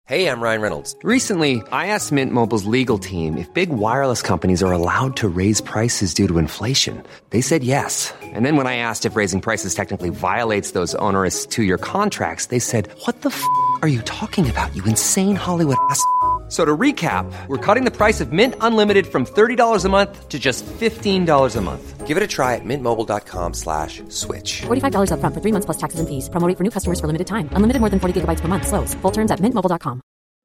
Hey, I'm Ryan Reynolds. Recently, I asked Mint Mobile's legal team if big wireless companies are allowed to raise prices due to inflation. They said yes. And then when I asked if raising prices technically violates those onerous two-year contracts, they said, "What the f*** are you talking about, you insane Hollywood ass?" So to recap, we're cutting the price of Mint Unlimited from $30 a month to just $15 a month. Give it a try at mintmobile.com/switch. $45 up front for 3 months plus taxes and fees. Promo rate for new customers for limited time. Unlimited more than 40 gigabytes per month. Slows full terms at mintmobile.com.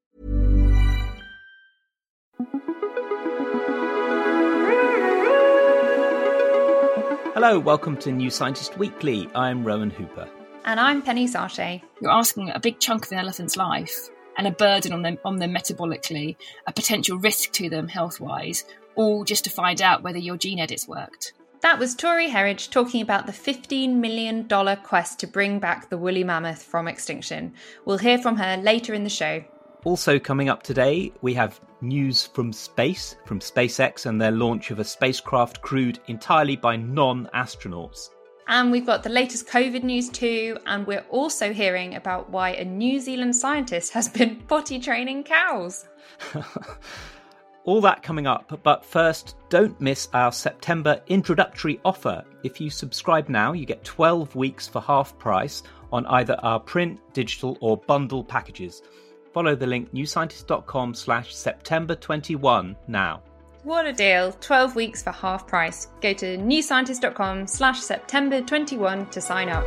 Hello, welcome to New Scientist Weekly. I'm Rowan Hooper. And I'm Penny Sarche. You're asking a big chunk of an elephant's life and a burden on them metabolically, a potential risk to them health-wise, all just to find out whether your gene edits worked. That was Tori Herridge talking about the $15 million quest to bring back the woolly mammoth from extinction. We'll hear from her later in the show. Also coming up today, we have news from space, from SpaceX and their launch of a spacecraft crewed entirely by non-astronauts. And we've got the latest COVID news too, and we're also hearing about why a New Zealand scientist has been potty training cows. All that coming up, but first, don't miss our September introductory offer. If you subscribe now, you get 12 weeks for half price on either our print, digital or bundle packages. Follow the link newscientist.com/September21 now. What a deal. 12 weeks for half price. Go to newscientist.com/September21 to sign up.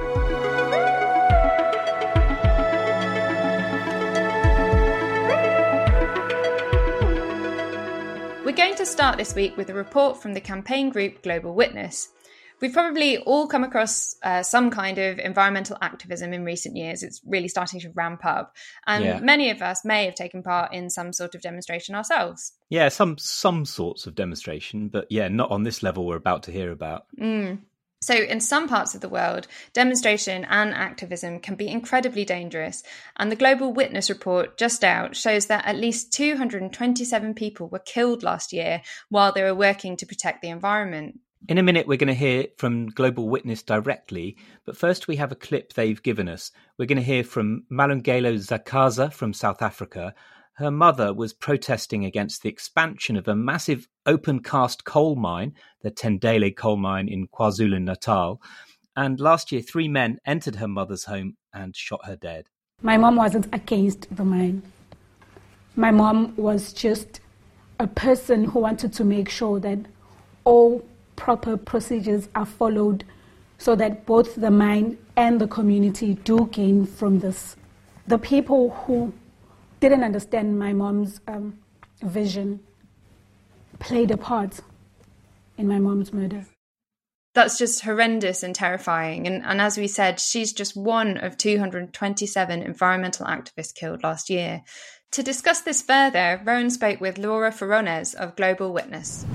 We're going to start this week with a report from the campaign group Global Witness. We've probably all come across some kind of environmental activism in recent years. It's really starting to ramp up. And many of us may have taken part in some sort of demonstration ourselves. Yeah, some sorts of demonstration, but not on this level we're about to hear about. So in some parts of the world, demonstration and activism can be incredibly dangerous. And the Global Witness report just out shows that at least 227 people were killed last year while they were working to protect the environment. In a minute, we're going to hear from Global Witness directly, but first we have a clip they've given us. We're going to hear from Malungelo Zakaza from South Africa. Her mother was protesting against the expansion of a massive open-cast coal mine, the Tendele coal mine in KwaZulu-Natal. And last year, 3 men entered her mother's home and shot her dead. My mom wasn't against the mine. My mom was just a person who wanted to make sure that all proper procedures are followed so that both the mine and the community do gain from this. The people who didn't understand my mom's vision played a part in my mom's murder. That's just horrendous and terrifying. And as we said, she's just one of 227 environmental activists killed last year. To discuss this further, Rowan spoke with Laura Ferrones of Global Witness.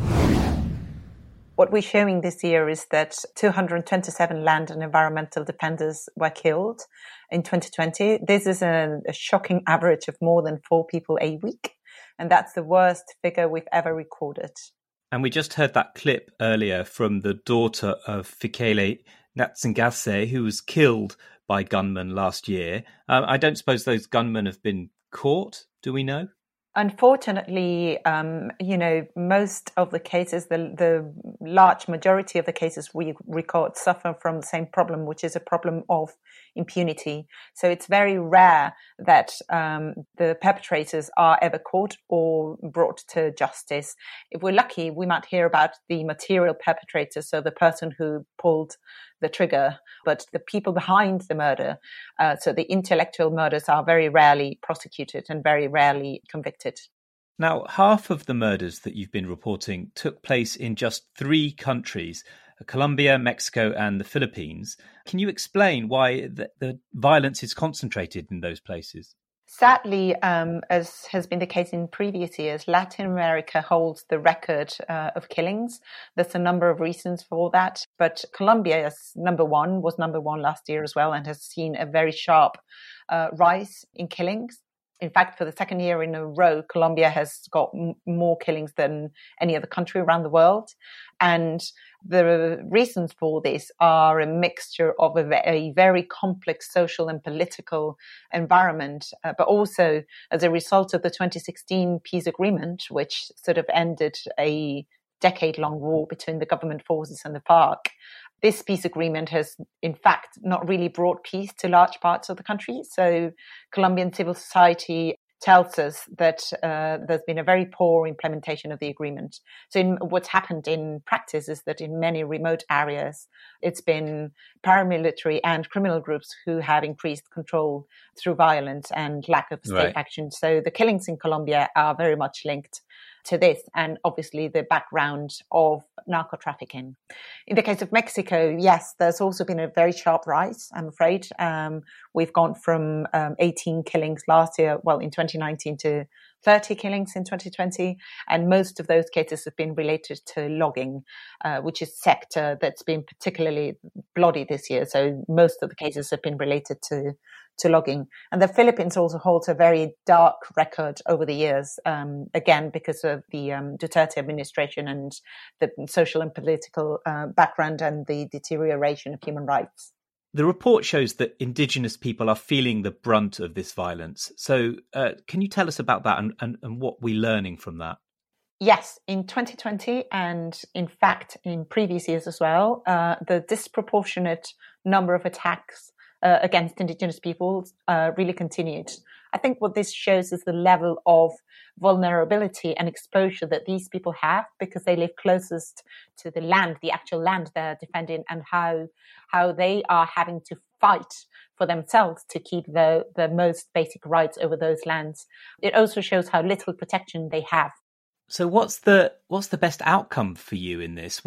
What we're showing this year is that 227 land and environmental defenders were killed in 2020. This is a shocking average of more than 4 people a week. And that's the worst figure we've ever recorded. And we just heard that clip earlier from the daughter of Fikile Ntsingashe, who was killed by gunmen last year. I don't suppose those gunmen have been caught, do we know? Unfortunately, most of the cases, the large majority of the cases we record suffer from the same problem, which is a problem of impunity. So it's very rare that the perpetrators are ever caught or brought to justice. If we're lucky, we might hear about the material perpetrator, so the person who pulled the trigger, but the people behind the murder, so the intellectual murders, are very rarely prosecuted and very rarely convicted. Now, half of the murders that you've been reporting took place in just 3 countries, Colombia, Mexico and the Philippines. Can you explain why the violence is concentrated in those places? Sadly, as has been the case in previous years, Latin America holds the record of killings. There's a number of reasons for that, but Colombia was number one last year as well, and has seen a very sharp rise in killings. In fact, for the second year in a row, Colombia has got more killings than any other country around the world. And the reasons for this are a mixture of a very complex social and political environment, but also as a result of the 2016 peace agreement, which sort of ended a decade-long war between the government forces and the FARC. This peace agreement has, in fact, not really brought peace to large parts of the country. So Colombian civil society tells us that there's been a very poor implementation of the agreement. So what's happened in practice is that in many remote areas, it's been paramilitary and criminal groups who have increased control through violence and lack of state action. So the killings in Colombia are very much linked to this, and obviously the background of narco trafficking. In the case of Mexico, yes, there's also been a very sharp rise, I'm afraid. We've gone from 18 killings last year, well, in 2019, to 30 killings in 2020. And most of those cases have been related to logging, which is a sector that's been particularly bloody this year. So most of the cases have been related to logging. And the Philippines also holds a very dark record over the years, again, because of the Duterte administration and the social and political background and the deterioration of human rights. The report shows that Indigenous people are feeling the brunt of this violence. So can you tell us about that and what we're learning from that? Yes, in 2020 and in fact in previous years as well, the disproportionate number of attacks against Indigenous peoples really continued. I think what this shows is the level of vulnerability and exposure that these people have because they live closest to the land, the actual land they're defending, and how they are having to fight for themselves to keep the most basic rights over those lands. It also shows how little protection they have. So what's the best outcome for you in this?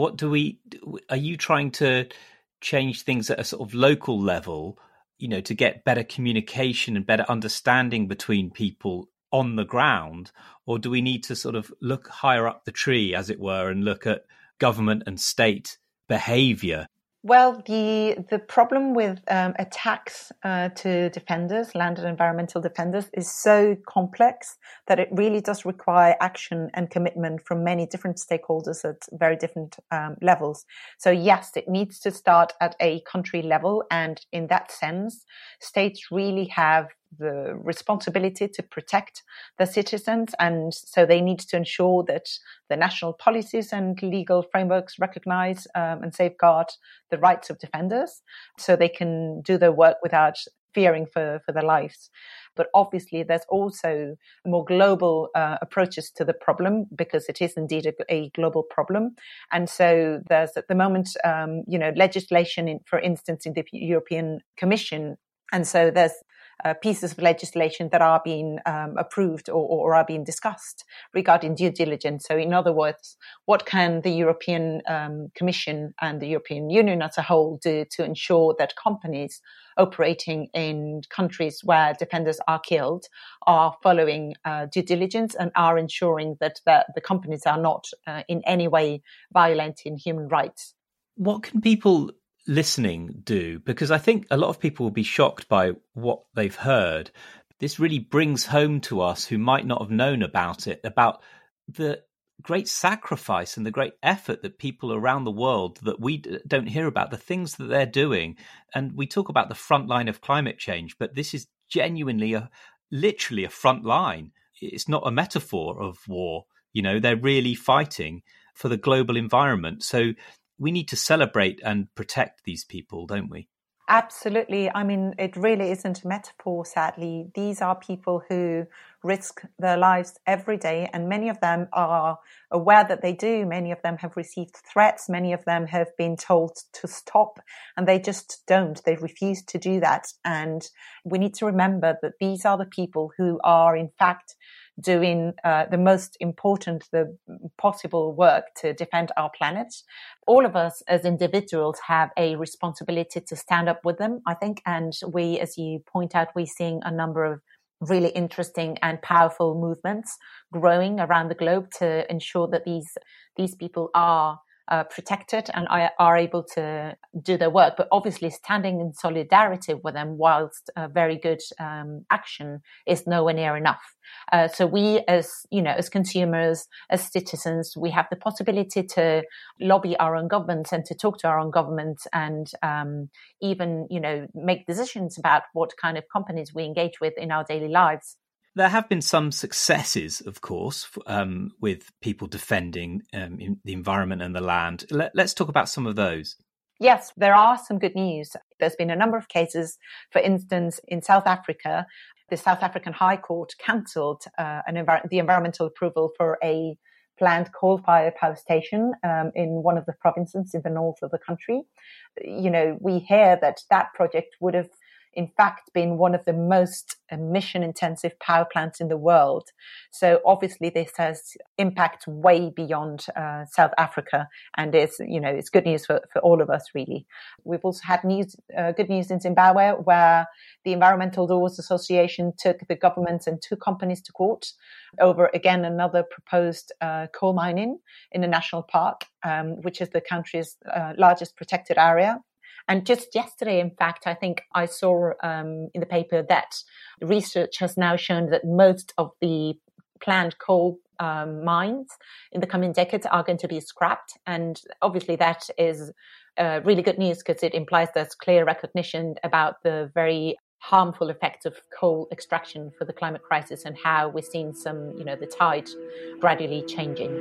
Are you trying to change things at a sort of local level, to get better communication and better understanding between people on the ground? Or do we need to sort of look higher up the tree, as it were, and look at government and state behavior? Well, the problem with attacks to defenders, land and environmental defenders, is so complex that it really does require action and commitment from many different stakeholders at very different levels. So yes, it needs to start at a country level. And in that sense, states really have the responsibility to protect their citizens. And so they need to ensure that the national policies and legal frameworks recognize and safeguard the rights of defenders so they can do their work without fearing for their lives. But obviously, there's also more global approaches to the problem because it is indeed a global problem. And so there's at the moment, legislation, for instance, in the European Commission. And so there's pieces of legislation that are being approved or are being discussed regarding due diligence. So in other words, what can the European Commission and the European Union as a whole do to ensure that companies operating in countries where defenders are killed are following due diligence and are ensuring that the companies are not in any way violating human rights? What can people listening do? Because I think a lot of people will be shocked by what they've heard. This really brings home to us who might not have known about it, about the great sacrifice and the great effort that people around the world that we don't hear about, the things that they're doing. And we talk about the front line of climate change, but this is genuinely literally a front line. It's not a metaphor of war. They're really fighting for the global environment. So we need to celebrate and protect these people, don't we? Absolutely. I mean, it really isn't a metaphor, sadly. These are people who risk their lives every day, and many of them are aware that they do. Many of them have received threats. Many of them have been told to stop, and they just don't. They refuse to do that. And we need to remember that these are the people who are, in fact, doing the most important, the possible work to defend our planet. All of us as individuals have a responsibility to stand up with them, I think. And we, as you point out, we're seeing a number of really interesting and powerful movements growing around the globe to ensure that these people are protected and are able to do their work. But obviously standing in solidarity with them whilst very good action is nowhere near enough. So we as consumers, as citizens, we have the possibility to lobby our own governments and to talk to our own governments and even, make decisions about what kind of companies we engage with in our daily lives. There have been some successes, of course, with people defending the environment and the land. Let's talk about some of those. Yes, there are some good news. There's been a number of cases. For instance, in South Africa, the South African High Court cancelled the environmental approval for a planned coal-fired power station in one of the provinces in the north of the country. We hear that project would have in fact been one of the most emission-intensive power plants in the world. So obviously this has impact way beyond South Africa, and it's good news for all of us, really. We've also had good news in Zimbabwe, where the Environmental Laws Association took the government and two companies to court over, again, another proposed coal mining in a national park, which is the country's largest protected area. And just yesterday, in fact, I think I saw in the paper that research has now shown that most of the planned coal mines in the coming decades are going to be scrapped. And obviously that is really good news, because it implies there's clear recognition about the very harmful effects of coal extraction for the climate crisis and how we're seeing the tide gradually changing.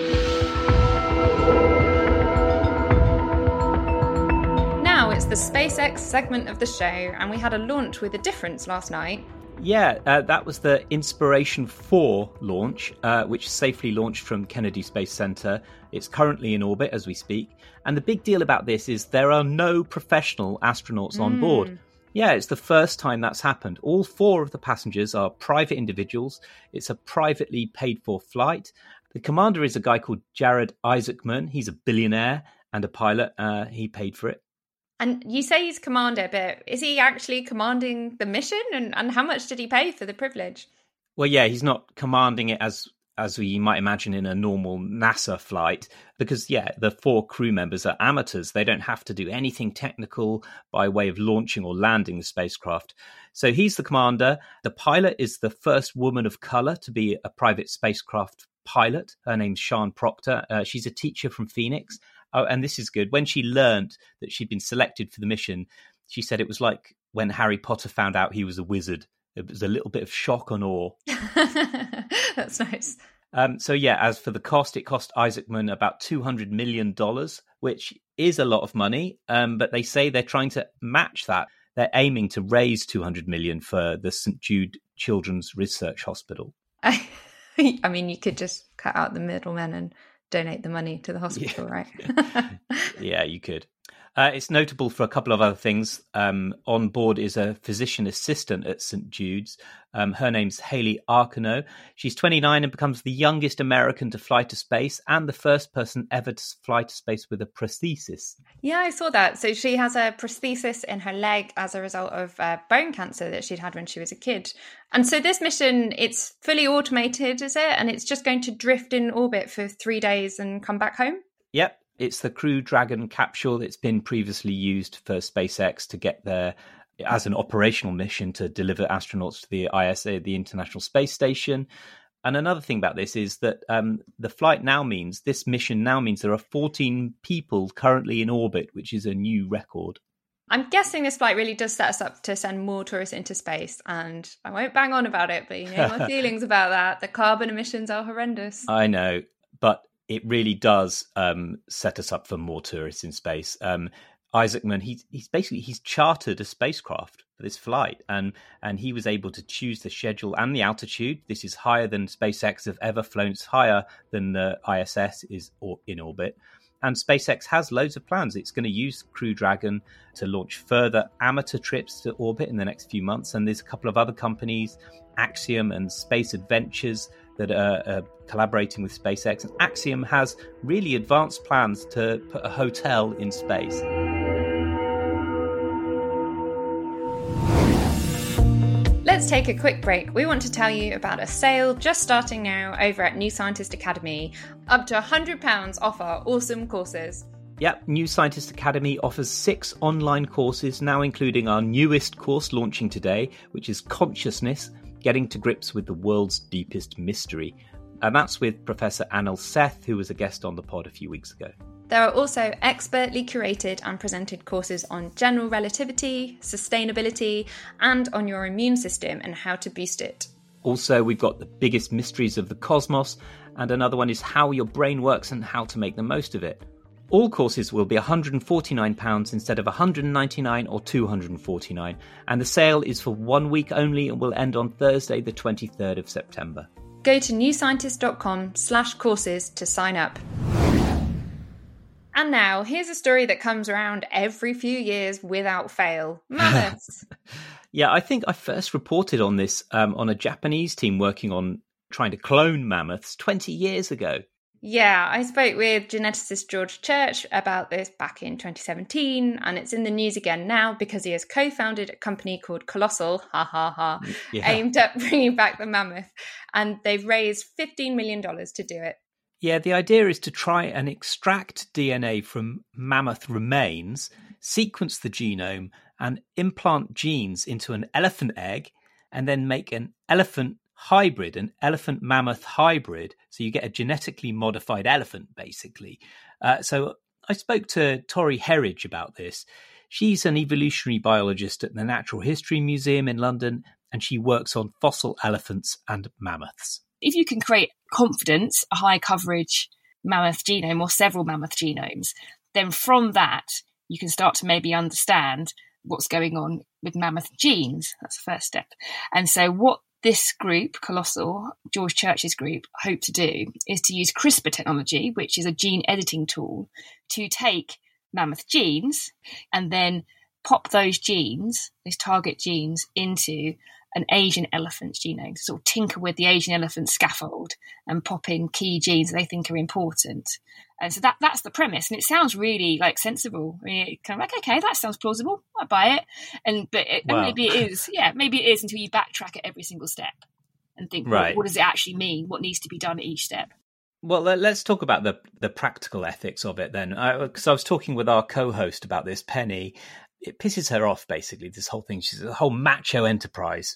It's the SpaceX segment of the show, and we had a launch with a difference last night. Yeah, that was the Inspiration 4 launch, which safely launched from Kennedy Space Center. It's currently in orbit as we speak. And the big deal about this is there are no professional astronauts on board. Yeah, it's the first time that's happened. All 4 of the passengers are private individuals. It's a privately paid for flight. The commander is a guy called Jared Isaacman. He's a billionaire and a pilot. He paid for it. And you say he's commander, but is he actually commanding the mission? And how much did he pay for the privilege? Well, yeah, he's not commanding it as we might imagine in a normal NASA flight, because, the 4 crew members are amateurs. They don't have to do anything technical by way of launching or landing the spacecraft. So he's the commander. The pilot is the first woman of color to be a private spacecraft pilot. Her name's Sian Proctor. She's a teacher from Phoenix. Oh, and this is good. When she learned that she'd been selected for the mission, she said it was like when Harry Potter found out he was a wizard. It was a little bit of shock and awe. That's nice. As for the cost, it cost Isaacman about $200 million, which is a lot of money. But they say they're trying to match that. They're aiming to raise $200 million for the St. Jude Children's Research Hospital. I mean, you could just cut out the middlemen and donate the money to the hospital, right? Yeah, you could. It's notable for a couple of other things. On board is a physician assistant at St. Jude's. Her name's Haley Arcano. She's 29 and becomes the youngest American to fly to space and the first person ever to fly to space with a prosthesis. Yeah, I saw that. So she has a prosthesis in her leg as a result of bone cancer that she'd had when she was a kid. And so this mission, it's fully automated, is it? And it's just going to drift in orbit for 3 days and come back home? Yep. It's the Crew Dragon capsule that's been previously used for SpaceX to get there as an operational mission to deliver astronauts to the ISA, the International Space Station. And another thing about this is that this mission now means there are 14 people currently in orbit, which is a new record. I'm guessing this flight really does set us up to send more tourists into space, and I won't bang on about it, but you know my feelings about that. The carbon emissions are horrendous. I know, but it really does set us up for more tourists in space. Isaacman, he's chartered a spacecraft for this flight, and he was able to choose the schedule and the altitude. This is higher than SpaceX have ever flown. It's higher than the ISS is in orbit. And SpaceX has loads of plans. It's going to use Crew Dragon to launch further amateur trips to orbit in the next few months. And there's a couple of other companies, Axiom and Space Adventures, that are collaborating with SpaceX. And Axiom has really advanced plans to put a hotel in space. Let's let's take a quick break. We want to tell you about a sale just starting now over at New Scientist Academy. Up to £100 off our awesome courses. Yep, New Scientist Academy offers 6 online courses, now including our newest course launching today, which is Consciousness, Getting to Grips with the World's Deepest Mystery. And that's with Professor Anil Seth, who was a guest on the pod a few weeks ago. There are also expertly curated and presented courses on general relativity, sustainability, and on your immune system and how to boost it. Also, we've got the biggest mysteries of the cosmos, and another one is how your brain works and how to make the most of it. All courses will be £149 instead of £199 or £249, and the sale is for 1 week only and will end on Thursday, the 23rd of September. Go to newscientist.com/courses to sign up. And now, here's a story that comes around every few years without fail. Mammoths. Yeah, I think I first reported on this on a Japanese team working on trying to clone mammoths 20 years ago. Yeah, I spoke with geneticist George Church about this back in 2017, and it's in the news again now because he has co-founded a company called Colossal, aimed at bringing back the mammoth, and they've raised $15 million to do it. Yeah, the idea is to try and extract DNA from mammoth remains, sequence the genome, and implant genes into an elephant egg, and then make an elephant hybrid, an elephant-mammoth hybrid. So you get a genetically modified elephant, basically. So I spoke to Tori Herridge about this. She's an evolutionary biologist at the Natural History Museum in London, and she works on fossil elephants and mammoths. If you can create confidence, a high coverage mammoth genome or several mammoth genomes, then from that, you can start to maybe understand what's going on with mammoth genes. That's the first step. And so what this group, Colossal, George Church's group, hope to do is to use CRISPR technology, which is a gene editing tool, to take mammoth genes and then pop those genes, those target genes, into an Asian elephant's genome, sort of tinker with the Asian elephant scaffold and pop in key genes they think are important. And so that's the premise. And it sounds really like sensible. I mean, kind of like, okay, that sounds plausible. I buy it. And maybe it is. Yeah, maybe it is until you backtrack at every single step and think, right, what does it actually mean? What needs to be done at each step? Well, let's talk about the practical ethics of it then. Because I was talking with our co-host about this, Penny. It pisses her off, basically, this whole thing. She's a whole macho enterprise.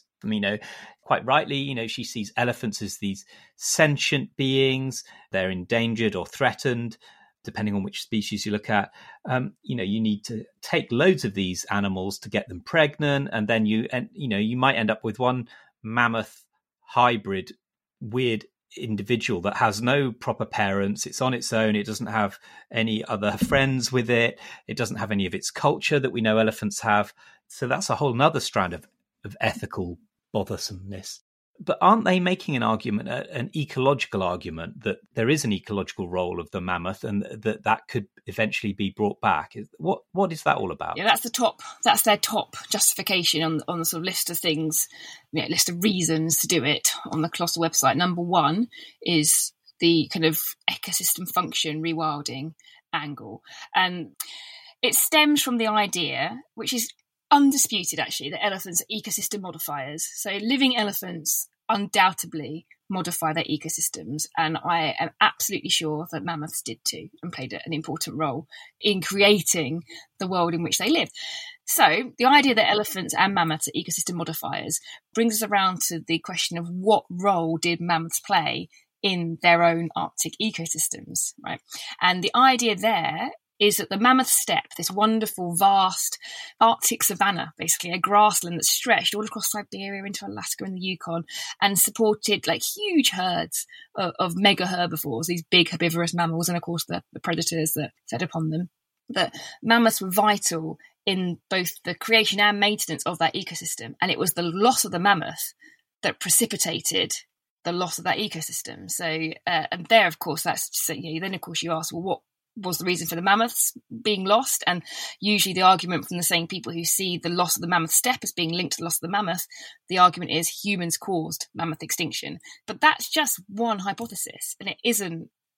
Quite rightly, she sees elephants as these sentient beings. They're endangered or threatened, depending on which species you look at. You need to take loads of these animals to get them pregnant, and then you might end up with one mammoth hybrid, weird individual that has no proper parents. It's on its own. It doesn't have any other friends with it. It doesn't have any of its culture that we know elephants have. So that's a whole nother strand of ethical bothersomeness. But aren't they making an argument, an ecological argument, that there is an ecological role of the mammoth and that could eventually be brought back? What is that all about? Yeah, that's their top justification on the sort of list of things, list of reasons to do it on the Colossal website. Number one is the kind of ecosystem function rewilding angle. And it stems from the idea, which is undisputed actually, that elephants are ecosystem modifiers. So living elephants undoubtedly modify their ecosystems, and I am absolutely sure that mammoths did too and played an important role in creating the world in which they live. So the idea that elephants and mammoths are ecosystem modifiers brings us around to the question of what role did mammoths play in their own Arctic ecosystems, right? And the idea there is that the mammoth steppe, this wonderful, vast Arctic savanna, basically a grassland that stretched all across Siberia into Alaska and the Yukon and supported like huge herds of mega herbivores, these big herbivorous mammals, and of course the predators that fed upon them, that mammoths were vital in both the creation and maintenance of that ecosystem. And it was the loss of the mammoth that precipitated the loss of that ecosystem. So, and there, of course, then of course you ask, well, what was the reason for the mammoths being lost? And usually the argument from the same people who see the loss of the mammoth steppe as being linked to the loss of the mammoth, the argument is humans caused mammoth extinction. But that's just one hypothesis, and it isn't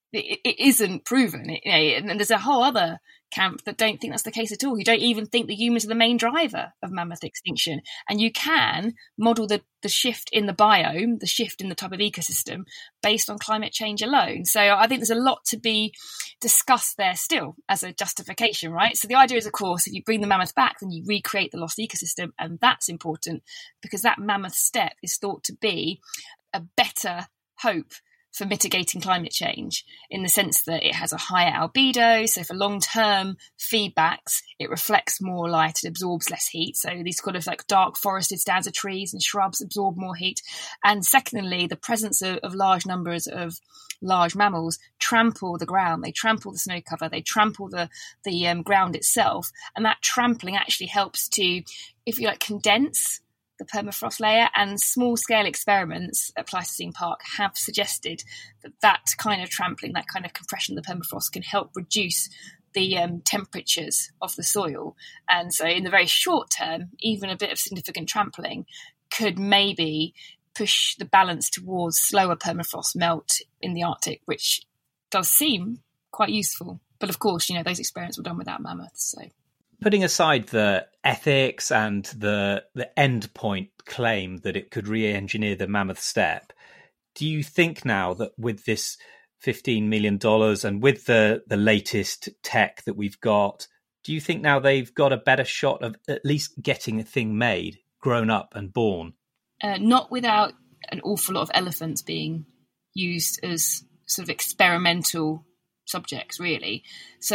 it isn't proven. And there's a whole other camp that don't think that's the case at all, who don't even think that humans are the main driver of mammoth extinction. And you can model the shift in the biome, the shift in the type of ecosystem, based on climate change alone. So I think there's a lot to be discussed there still as a justification, right? So the idea is, of course, if you bring the mammoth back, then you recreate the lost ecosystem. And that's important because that mammoth step is thought to be a better hope for mitigating climate change, in the sense that it has a higher albedo. So for long-term feedbacks, it reflects more light, it absorbs less heat. So these kind of like dark forested stands of trees and shrubs absorb more heat. And secondly, the presence of large numbers of large mammals trample the ground. They trample the snow cover, they trample the ground itself. And that trampling actually helps to, if you like, condense the permafrost layer, and small-scale experiments at Pleistocene Park have suggested that kind of trampling, that kind of compression of the permafrost can help reduce the temperatures of the soil. And so in the very short term, even a bit of significant trampling could maybe push the balance towards slower permafrost melt in the Arctic, which does seem quite useful. But of course, those experiments were done without mammoths, so... Putting aside the ethics and the end point claim that it could re-engineer the mammoth steppe, do you think now that with this $15 million and with the latest tech that we've got, do you think now they've got a better shot of at least getting a thing made, grown up and born? Not without an awful lot of elephants being used as sort of experimental subjects, really. So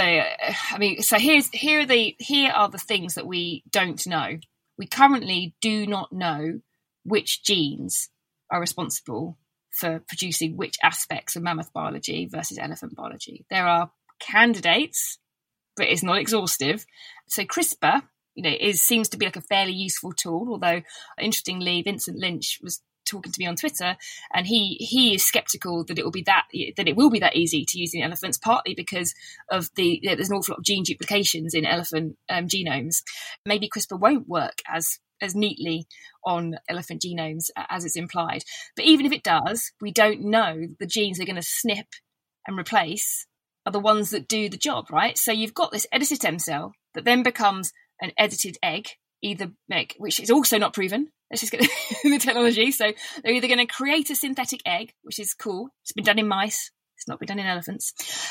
here are the things that we don't know. We currently do not know which genes are responsible for producing which aspects of mammoth biology versus elephant biology. There are candidates, but it's not exhaustive. So CRISPR, seems to be like a fairly useful tool, although interestingly, Vincent Lynch was talking to me on Twitter, and he is skeptical that it will be that easy to use in elephants, partly because of there's an awful lot of gene duplications in elephant genomes. Maybe CRISPR won't work as neatly on elephant genomes as it's implied. But even if it does, we don't know the genes they're going to snip and replace are the ones that do the job, right? So you've got this edited stem cell that then becomes an edited egg, which is also not proven. Let's just get the technology. So they're either going to create a synthetic egg, which is cool. It's been done in mice. It's not been done in elephants.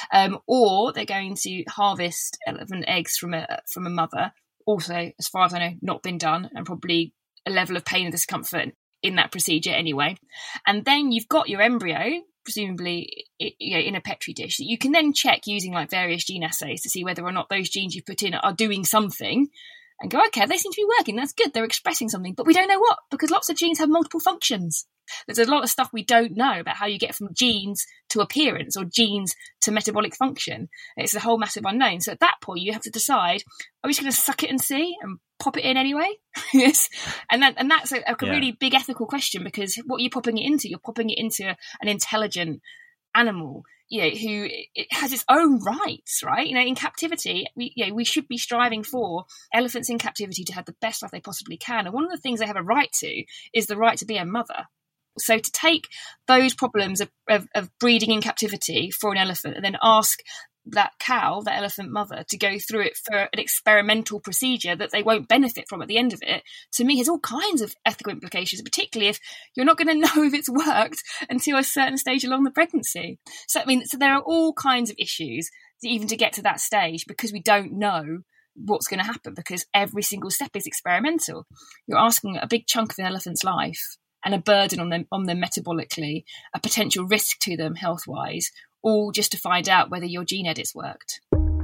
Or they're going to harvest elephant eggs from a mother. Also, as far as I know, not been done, and probably a level of pain and discomfort in that procedure anyway. And then you've got your embryo, presumably in a petri dish, that you can then check using like various gene assays to see whether or not those genes you put in are doing something. And go, okay, they seem to be working. That's good. They're expressing something. But we don't know what, because lots of genes have multiple functions. There's a lot of stuff we don't know about how you get from genes to appearance or genes to metabolic function. It's a whole massive unknown. So at that point, you have to decide, are we just going to suck it and see and pop it in anyway? Yes. And that's a really big ethical question, because what you're popping it into, you're popping it into an intelligent animal, who it has its own rights, right? In captivity, we should be striving for elephants in captivity to have the best life they possibly can. And one of the things they have a right to is the right to be a mother. So to take those problems of breeding in captivity for an elephant and then ask that cow, that elephant mother, to go through it for an experimental procedure that they won't benefit from at the end of it, to me has all kinds of ethical implications, particularly if you're not going to know if it's worked until a certain stage along the pregnancy. So there are all kinds of issues even to get to that stage, because we don't know what's going to happen, because every single step is experimental. You're asking a big chunk of an elephant's life and a burden on them metabolically, a potential risk to them health-wise, all just to find out whether your gene edits worked.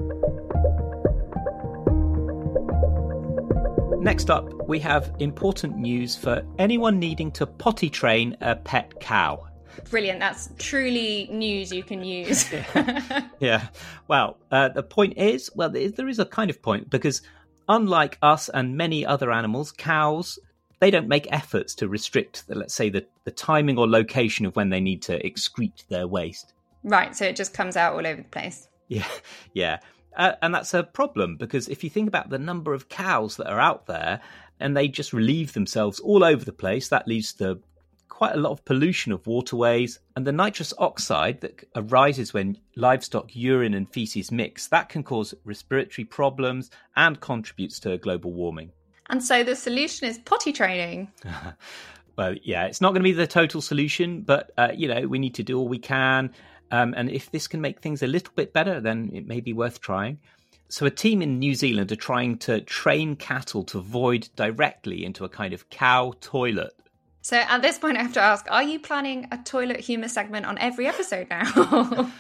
Next up, we have important news for anyone needing to potty train a pet cow. Brilliant. That's truly news you can use. Yeah. Well, the point is, there is a kind of point, because unlike us and many other animals, cows, they don't make efforts to restrict, let's say, the timing or location of when they need to excrete their waste. Right, so it just comes out all over the place. Yeah. And that's a problem, because if you think about the number of cows that are out there and they just relieve themselves all over the place, that leads to quite a lot of pollution of waterways, and the nitrous oxide that arises when livestock urine and feces mix, that can cause respiratory problems and contributes to global warming. And so the solution is potty training. Well, yeah, it's not going to be the total solution, but, we need to do all we can. And if this can make things a little bit better, then it may be worth trying. So a team in New Zealand are trying to train cattle to void directly into a kind of cow toilet. So at this point, I have to ask, are you planning a toilet humour segment on every episode now?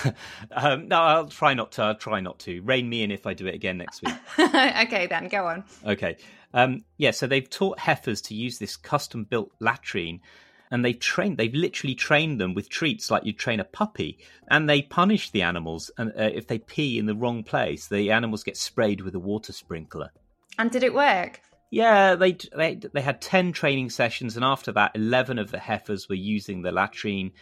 No, I'll try not to. Rein me in if I do it again next week. Okay, then, go on. Okay. So they've taught heifers to use this custom-built latrine, and they've literally trained them with treats like you'd train a puppy, and they punish the animals. And if they pee in the wrong place, the animals get sprayed with a water sprinkler. And did it work? Yeah, they had 10 training sessions, and after that, 11 of the heifers were using the latrine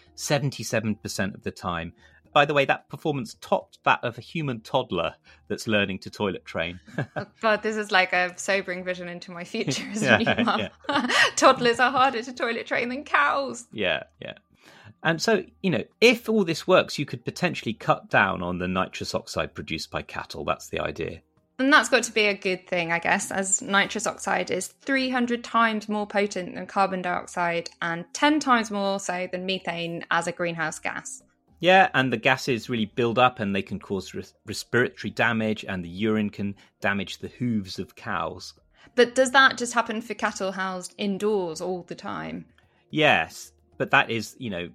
77% of the time. By the way, that performance topped that of a human toddler that's learning to toilet train. Oh, God, this is like a sobering vision into my future as a new mum. Yeah. Toddlers are harder to toilet train than cows. Yeah. And so, if all this works, you could potentially cut down on the nitrous oxide produced by cattle. That's the idea. And that's got to be a good thing, I guess, as nitrous oxide is 300 times more potent than carbon dioxide and 10 times more so than methane as a greenhouse gas. Yeah, and the gases really build up and they can cause respiratory damage, and the urine can damage the hooves of cows. But does that just happen for cattle housed indoors all the time? Yes, but that is,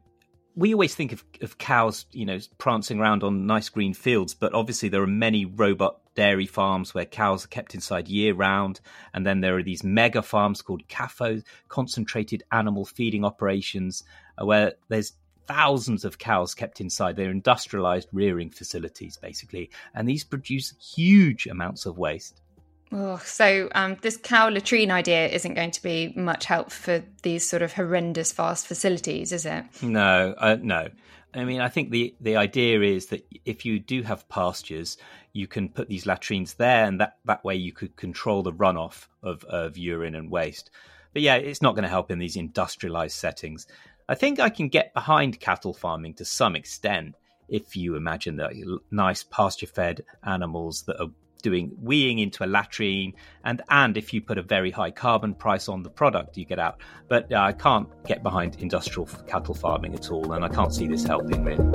we always think of cows, prancing around on nice green fields, but obviously there are many robot dairy farms where cows are kept inside year round. And then there are these mega farms called CAFO, concentrated animal feeding operations, where there's thousands of cows kept inside. They're industrialized rearing facilities, basically. And these produce huge amounts of waste. Oh, so this cow latrine idea isn't going to be much help for these sort of horrendous fast facilities, is it? No. I mean, I think the idea is that if you do have pastures, you can put these latrines there, and that way you could control the runoff of urine and waste. But yeah, it's not going to help in these industrialized settings. I think I can get behind cattle farming to some extent if you imagine that nice pasture-fed animals that are weeing into a latrine, and if you put a very high carbon price on the product you get out. But I can't get behind industrial cattle farming at all, and I can't see this helping really.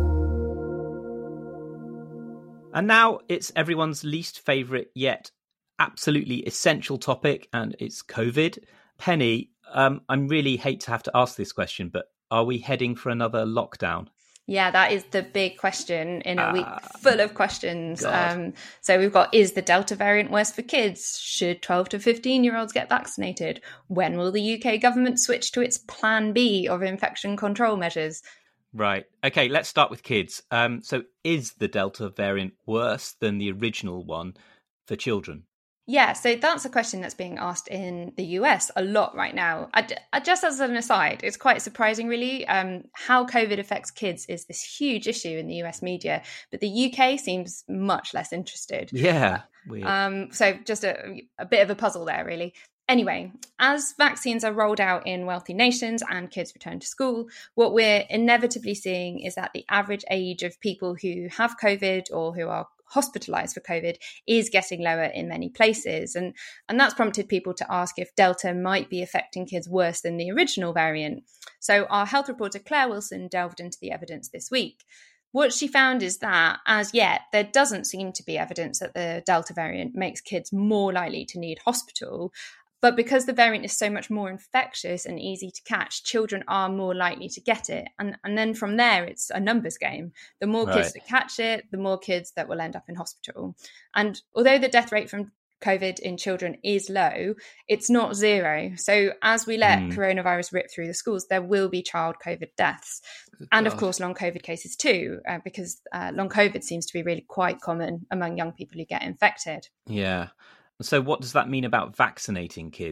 And now it's everyone's least favourite yet absolutely essential topic, and it's COVID. Penny, I really hate to have to ask this question, but are we heading for another lockdown? Yeah, that is the big question in a week full of questions. So we've got, is the Delta variant worse for kids? Should 12 to 15-year-olds get vaccinated? When will the UK government switch to its plan B of infection control measures? Right. Okay, let's start with kids. So is the Delta variant worse than the original one for children? Yeah, so that's a question that's being asked in the US a lot right now. Just as an aside, it's quite surprising, really. How COVID affects kids is this huge issue in the US media, but the UK seems much less interested. Yeah, weird. So just a bit of a puzzle there, really. Anyway, as vaccines are rolled out in wealthy nations and kids return to school, what we're inevitably seeing is that the average age of people who have COVID or who are hospitalized for COVID is getting lower in many places. And that's prompted people to ask if Delta might be affecting kids worse than the original variant. So our health reporter Claire Wilson delved into the evidence this week. What she found is that, as yet, there doesn't seem to be evidence that the Delta variant makes kids more likely to need hospital. But because the variant is so much more infectious and easy to catch, children are more likely to get it. And then from there, it's a numbers game. The more kids that catch it, the more kids that will end up in hospital. And although the death rate from COVID in children is low, it's not zero. So as we let coronavirus rip through the schools, there will be child COVID deaths. And of course, long COVID cases too, because long COVID seems to be really quite common among young people who get infected. Yeah. So what does that mean about vaccinating kids?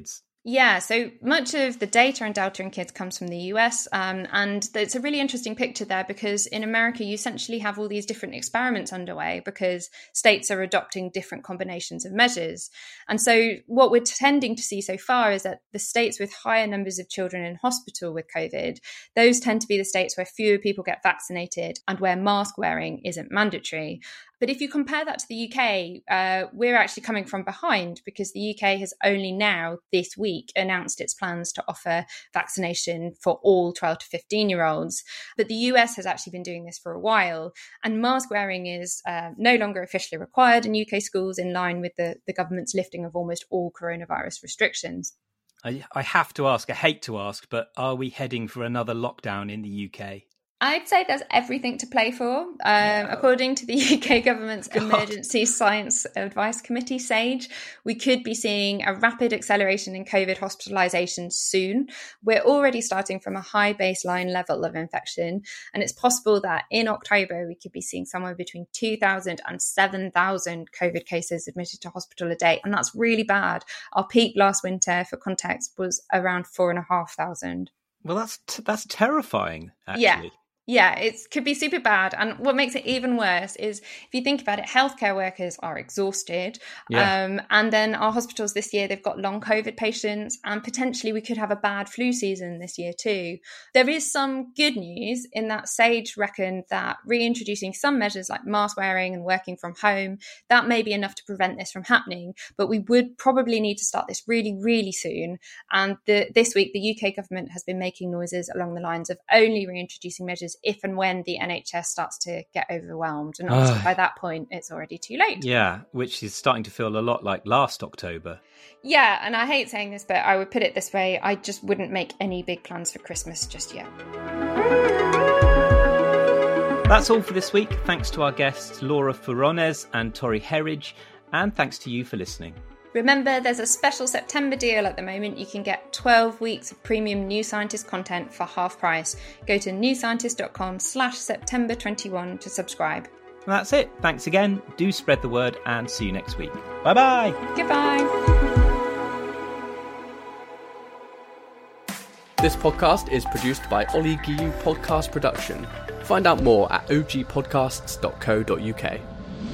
Yeah, so much of the data on Delta in kids comes from the US, and it's a really interesting picture there because in America you essentially have all these different experiments underway because states are adopting different combinations of measures. And so what we're tending to see so far is that the states with higher numbers of children in hospital with COVID, those tend to be the states where fewer people get vaccinated and where mask wearing isn't mandatory. But if you compare that to the UK, we're actually coming from behind because the UK has only now this week announced its plans to offer vaccination for all 12 to 15-year-olds. But the US has actually been doing this for a while. And mask wearing is no longer officially required in UK schools in line with the government's lifting of almost all coronavirus restrictions. I have to ask, I hate to ask, but are we heading for another lockdown in the UK? I'd say there's everything to play for. According to the UK government's Emergency Science Advice Committee, SAGE, we could be seeing a rapid acceleration in COVID hospitalisations soon. We're already starting from a high baseline level of infection, and it's possible that in October we could be seeing somewhere between 2,000 and 7,000 COVID cases admitted to hospital a day, and that's really bad. Our peak last winter, for context, was around 4,500. Well, that's terrifying, actually. Yeah, it could be super bad. And what makes it even worse is, if you think about it, healthcare workers are exhausted. Yeah. And then our hospitals this year, they've got long COVID patients, and potentially we could have a bad flu season this year too. There is some good news in that SAGE reckon that reintroducing some measures like mask wearing and working from home, that may be enough to prevent this from happening. But we would probably need to start this really, really soon. And this week, the UK government has been making noises along the lines of only reintroducing measures if and when the NHS starts to get overwhelmed. And obviously by that point, it's already too late. Yeah, which is starting to feel a lot like last October. Yeah, and I hate saying this, but I would put it this way. I just wouldn't make any big plans for Christmas just yet. That's all for this week. Thanks to our guests, Laura Furones and Tori Herridge. And thanks to you for listening. Remember, there's a special September deal at the moment. You can get 12 weeks of premium New Scientist content for half price. Go to newscientist.com/September21 to subscribe. And that's it. Thanks again. Do spread the word and see you next week. Bye-bye. Goodbye. This podcast is produced by Ollie Guillou Podcast Production. Find out more at ogpodcasts.co.uk.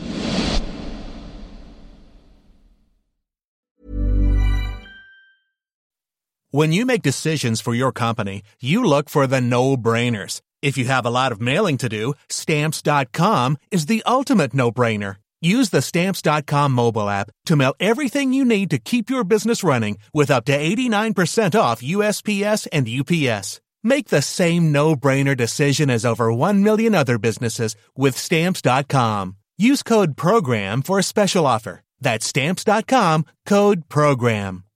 When you make decisions for your company, you look for the no-brainers. If you have a lot of mailing to do, Stamps.com is the ultimate no-brainer. Use the Stamps.com mobile app to mail everything you need to keep your business running with up to 89% off USPS and UPS. Make the same no-brainer decision as over 1 million other businesses with Stamps.com. Use code PROGRAM for a special offer. That's Stamps.com, code PROGRAM.